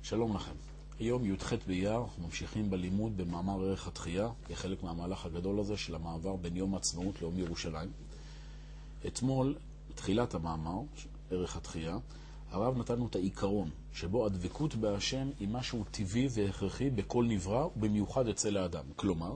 שלום לכם. היום י"ח באייר, ממשיכים בלימוד במאמר ערך התחייה, כחלק מהמהלך הגדול הזה של המעבר בין יום העצמאות ליום ירושלים. אתמול, בתחילת המאמר, ערך התחייה, הרב נתנו את העיקרון, שבו הדבקות בהשם היא משהו טבעי והכרחי בכל נברא, ובמיוחד אצל האדם. כלומר,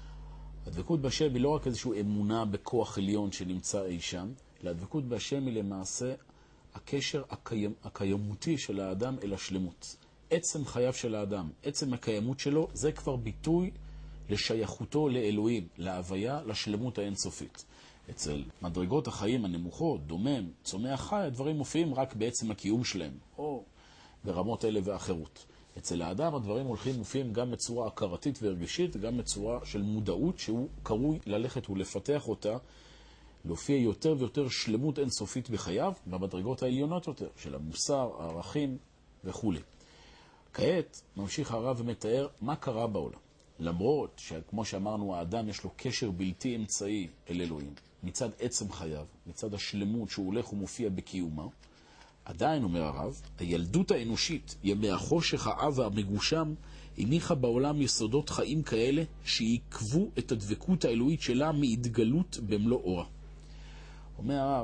הדבקות בהשם היא לא רק איזושהי אמונה בכוח עליון שנמצא אי שם, אלא הדבקות בהשם היא למעשה הקשר הקיימותי של האדם אל השלמות. עצם חייו של האדם, עצם הקיימות שלו, זה כבר ביטוי לשייכותו לאלוהים, להוויה, לשלמות האינסופית. אצל מדרגות החיים הנמוכות, דומם, צומח חי, הדברים מופיעים רק בעצם הקיום שלהם, או ברמות אלה ואחרות. אצל האדם הדברים מופיעים גם בצורה הכרתית והרגשית, גם בצורה של מודעות שהוא קרוי ללכת ולפתח אותה, להופיע יותר ויותר שלמות אינסופית בחייו, במדרגות העליונות יותר, של המוסר, הערכים וכו'. כעת ממשיך הרב ומתאר מה קרה בעולם. למרות שכמו שאמרנו, האדם יש לו קשר בלתי אמצעי אל אלוהים, מצד עצם חייו, מצד השלמות שהוא הולך ומופיע בקיומה, עדיין, אומר הרב, הילדות האנושית, ימי החושך העב והמגושם, הניחה בעולם יסודות חיים כאלה שיקבו את הדבקות האלוהית שלה מהתגלות במלוא אורה. אומר הרב,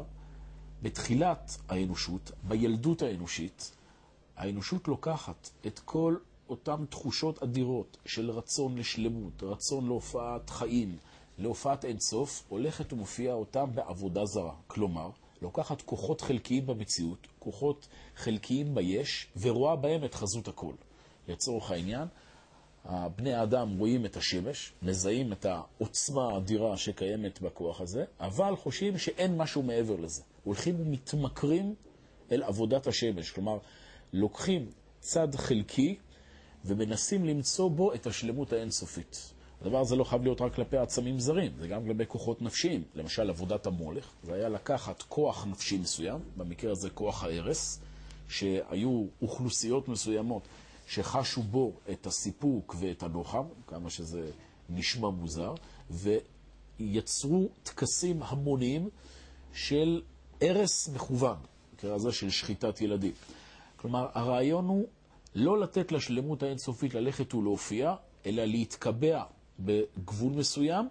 בתחילת האנושות, בילדות האנושית, האנושות לוקחת את כל אותם תחושות אדירות של רצון לשלמות, רצון להופעת חיים, להופעת אינסוף, הולכת ומופיעה אותם בעבודה זרה. כלומר, לוקחת כוחות חלקיים במציאות, כוחות חלקיים ביש, ורואה בהם את חזות הכל. לצורך העניין, בני האדם רואים את השמש, מזהים את העוצמה האדירה שקיימת בכוח הזה, אבל חושבים שאין משהו מעבר לזה. הולכים ומתמכרים אל עבודת השמש, כלומר, לוקחים צד חלקי ומנסים למצוא בו את השלמות האינסופית. הדבר הזה לא חייב להיות רק כלפי עצמים זרים, זה גם כלפי כוחות נפשיים. למשל, עבודת המולך, זה היה לקחת כוח נפשי מסוים, במקרה הזה כוח ההרס, שהיו אוכלוסיות מסוימות שחשו בו את הסיפוק ואת הנוחם, כמה שזה נשמע מוזר, ויצרו תקסים המוניים של הרס מכוון, במקרה הזה של שחיטת ילדים. כלומר, הרעיון הוא לא לתת לשלמות האינסופית ללכת ולהופיע, אלא להתקבע בגבול מסוים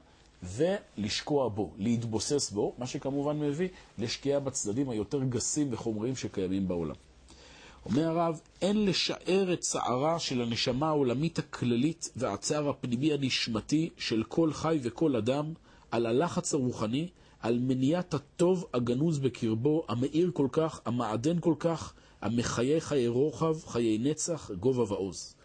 ולשקוע בו, להתבוסס בו, מה שכמובן מביא לשקיעה בצדדים היותר גסים וחומריים שקיימים בעולם. אומר הרב, אין לשער את צערה של הנשמה העולמית הכללית והצער הפנימי הנשמתי של כל חי וכל אדם על הלחץ הרוחני, על מניעת הטוב הגנוז בקרבו, המאיר כל כך, המעדן כל כך, המחיה חיי רוחב, חיי נצח, גובה ועוז.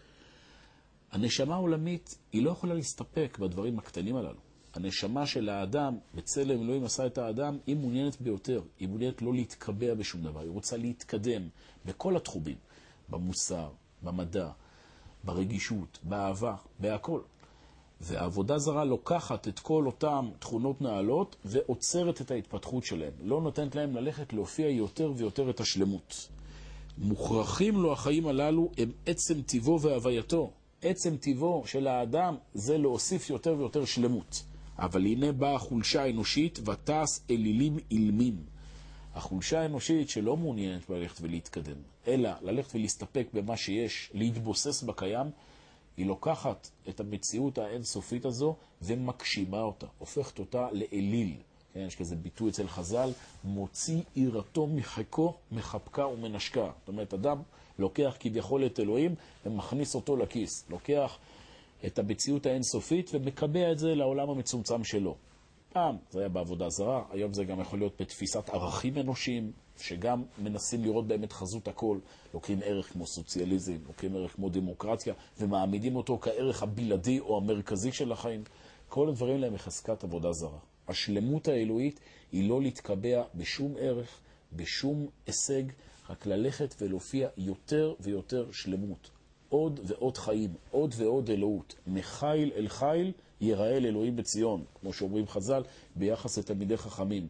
הנשמה העולמית היא לא יכולה להסתפק בדברים הקטנים הללו. הנשמה של האדם, בצלם אלוהים עשה את האדם, היא מעוניינת ביותר. היא מעוניינת לא להתקבע בשום דבר. היא רוצה להתקדם בכל התחומים. במוסר, במדע, ברגישות, באהבה, בהכל. והעבודה זרה לוקחת את כל אותם תכונות נעלות ועוצרת את ההתפתחות שלהם. לא נותנת להם ללכת להופיע יותר ויותר את השלמות. מוכרחים לו החיים הללו הם עצם טבעו והווייתו. עצם טבעו של האדם זה להוסיף יותר ויותר שלמות. אבל הנה באה החולשה האנושית ותעש אלילים אילמים. החולשה האנושית שלא מעוניינת ללכת ולהתקדם, אלא ללכת ולהסתפק במה שיש, להתבוסס בקיים, היא לוקחת את המציאות האינסופית הזו ומקשימה אותה, הופכת אותה לאליל. כן, יש כזה ביטוי אצל חז"ל, מוציא עירתו מחיקו, מחבקה ומנשקה. זאת אומרת, אדם לוקח כביכול את אלוהים ומכניס אותו לכיס. לוקח את המציאות האינסופית ומקבע את זה לעולם המצומצם שלו. פעם זה היה בעבודה זרה, היום זה גם יכול להיות בתפיסת ערכים אנושיים, שגם מנסים לראות באמת חזות הכל. לוקחים ערך כמו סוציאליזם, לוקחים ערך כמו דמוקרטיה, ומעמידים אותו כערך הבלעדי או המרכזי של החיים. כל הדברים להם מחזקת עבודה זרה. השלמות האלוהית היא לא להתקבע בשום ערך, בשום הישג, רק ללכת ולהופיע יותר ויותר שלמות. עוד ועוד חיים, עוד ועוד אלוהות. מחיל אל חיל ייראה אלוהים בציון, כמו שאומרים חז"ל, ביחס לתלמידי חכמים.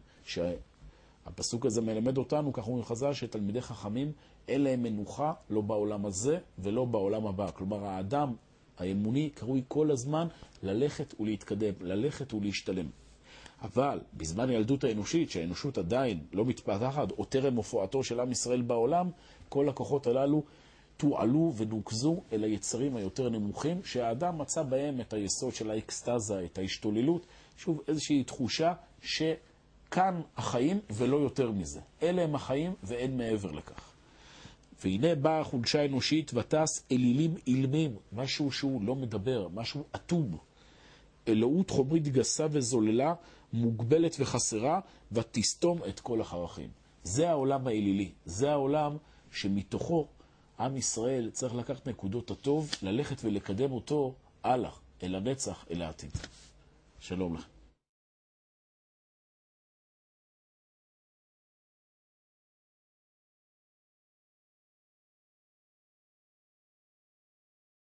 שהפסוק הזה מלמד אותנו, כך אומרים חז"ל, שתלמידי חכמים אין להם מנוחה לא בעולם הזה ולא בעולם הבא. כלומר, האדם האמוני קרוי כל הזמן ללכת ולהתקדם, ללכת ולהשתלם. אבל בזמן הילדות האנושית, שהאנושות עדיין לא מתפתחת, או טרם הופעתו של עם ישראל בעולם, כל הכוחות הללו תועלו ונוקזו אל היצרים היותר נמוכים, שהאדם מצא בהם את היסוד של האקסטזה, את ההשתוללות, שוב איזושהי תחושה שכאן החיים ולא יותר מזה. אלה הם החיים ואין מעבר לכך. והנה באה חולשה אנושית ותס אלילים אילמים, משהו שהוא לא מדבר, משהו אטום. אלוהות חומרית גסה וזוללה, מוגבלת וחסרה, ותסתום את כל החרכים. זה העולם האלילי, זה העולם שמתוכו עם ישראל צריך לקחת נקודות הטוב, ללכת ולקדם אותו הלאה, אל הנצח, אל העתיד. שלום לכם.